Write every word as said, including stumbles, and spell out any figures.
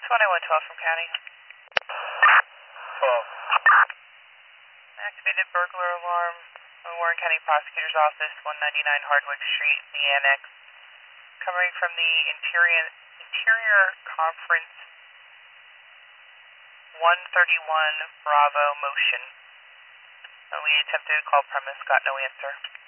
one oh one twelve from County. twelve. Activated burglar alarm. Warren County Prosecutor's Office, one ninety-nine Hardwick Street, the Annex. Coming from the interior, interior conference one thirty-one Bravo motion. Uh, we attempted to call premise, got no answer.